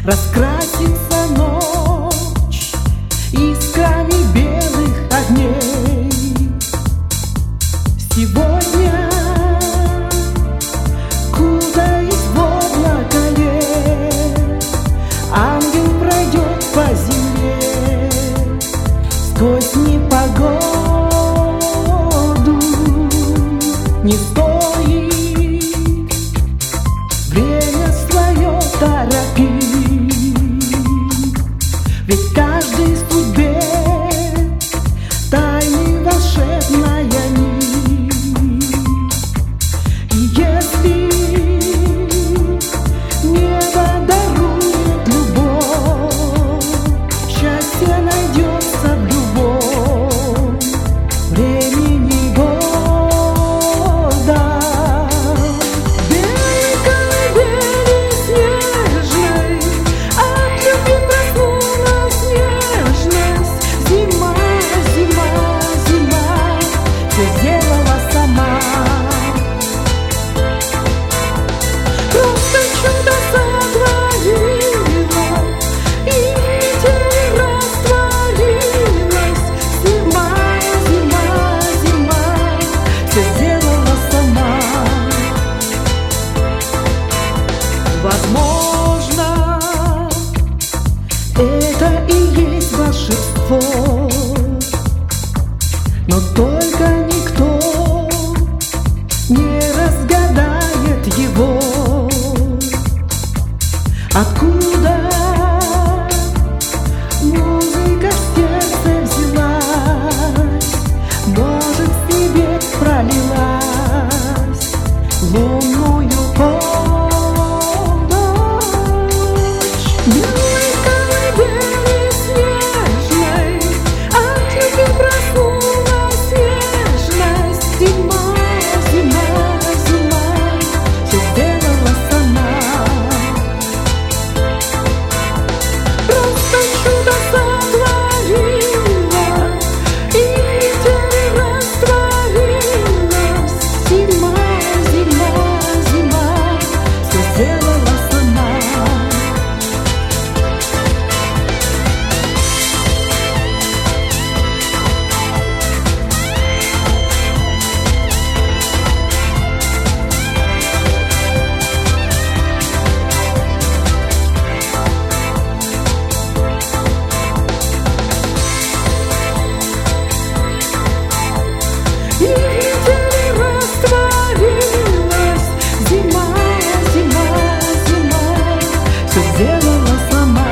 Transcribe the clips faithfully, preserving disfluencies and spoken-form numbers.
Раскрасится ночь искрами белых огней. Сегодня, кутаясь в облако лет, ангел пройдет по земле сквозь непогоду. Не стоит время свое торопить, ведь каждой судьбе тайны волшебная нить. И если небо дарует любовь, счастье найдется в любом времени года. Белой колыбели снежной от любви проснулась нежность. Зима, зима, зима все сделала сама. Просто чудо сотворила, и в метели растворилась. Зима, зима, зима все сделала сама. Возможно, это и есть волшебство, но только никто не разгадает его. Откуда музыка в сердце взялась, может, в тебе пролилась лунную полночь. Белой колыбели снежной от любви проснулась нежность. Зима, зима, зима все сделала сама. Просто чудо сотворила, и в метели растворилась. Зима, зима, зима все сделала сама. И в метели растворилась. Зима, зима, зима все сделала сама.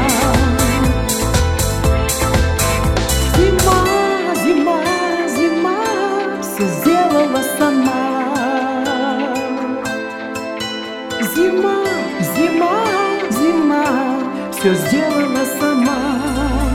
Зима, зима, зима все сделала сама. Зима, зима, зима все сделала сама.